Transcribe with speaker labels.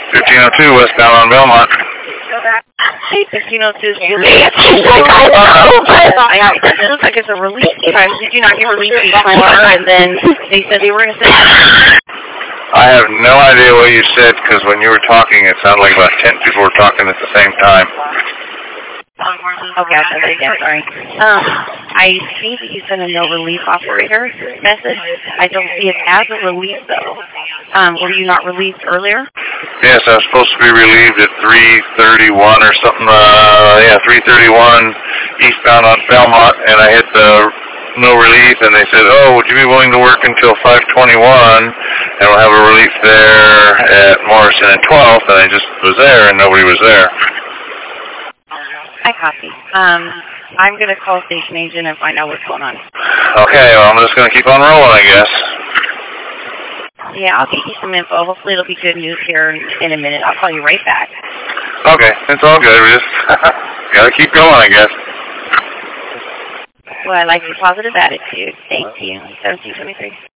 Speaker 1: 1502 westbound on Belmont.
Speaker 2: Hey, 1502 is your lead. It looks like it's a release time. Did you not get released before? And then they said they were going to send.
Speaker 1: I have no idea what you said, because when you were talking, it sounded like about 10 people were talking at the same time.
Speaker 2: Okay, I'll say that again, sorry. I see that you sent a no relief operator message. I don't see it as a relief, though. Were you not released earlier?
Speaker 1: Yes, I was supposed to be relieved at 3:31 or something. 3:31 eastbound on Belmont, and I hit the no relief, and they said, oh, would you be willing to work until 5:21, and we'll have a relief there at Morrison and 12th, and I just was there, and nobody was there.
Speaker 2: I copy. I'm going to call station agent and find out what's going on.
Speaker 1: Okay, well, I'm just going to keep on rolling, I guess.
Speaker 2: Yeah, I'll get you some info. Hopefully it'll be good news here in a minute. I'll call you right back.
Speaker 1: Okay, it's all good. We just got to keep going, I guess.
Speaker 2: Well, I like your positive attitude. Thank you. 1723.